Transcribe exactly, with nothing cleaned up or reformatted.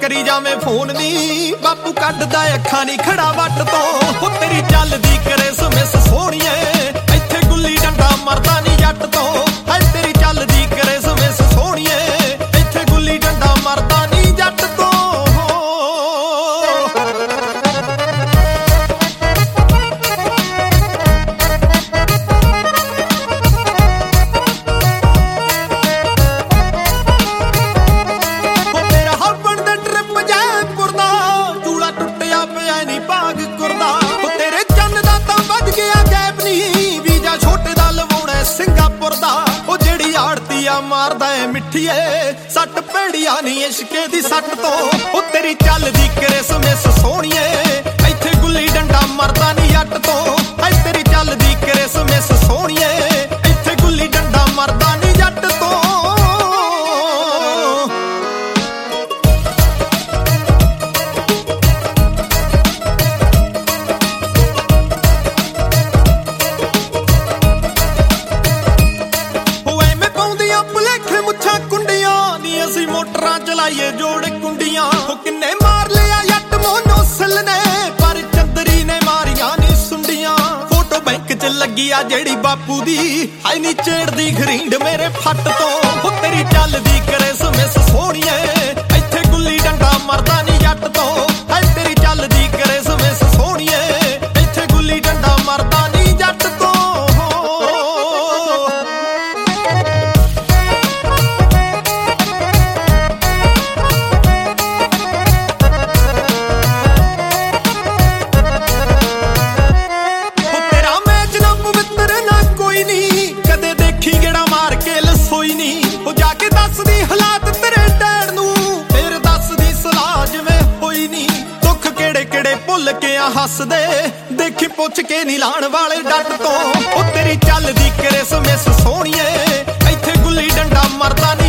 करी जावे फोन नी बापू कड्डदा अखां नी खड़ा वट तो हो तेरी चलदी क्रिसमस सोहणीए इत्थे गुल्ली डंडा मरदा नी जट तो है तेरी चलदी क्रिसमस सोहणीए इत्थे गुल्ली डंडा मरदा नी जट तो मारदा है मिठिए सट पेड़िया नी इश्के दी सट तो ओ तेरी चलदी क्रिसमस सोहणीए इत्थे गुल्ली डंडा मरदा नी जट तो है तेरी चलदी क्रिसमस सोहणीए इत्थे गुल्ली डंडा मरदा नी जट तो मोटरां चलाइए जोड़ कुंडियां किन्ने मार लिया जट मोनोसल ने पर चंदरी ने मारिया नी सुंडियां फोटो बैंक च लगी आ जेड़ी बापू दी हाई नी छेड़दी खरींड मेरे फट तो हो तेरी चलदी क्रिसमस सोहणीए इत्थे गुल्ली डंडा मरदा नी जट तो है तेरी चलदी क्रिसमस सोहणीए इत्थे गुल्ली डंडा मरदा नी जट तो हसदे देखी पुछ के नी लाण वाले डट तो ओ तेरी चलदी क्रिसमस सोहणीए इत्थे गुल्ली डंडा मरदा नी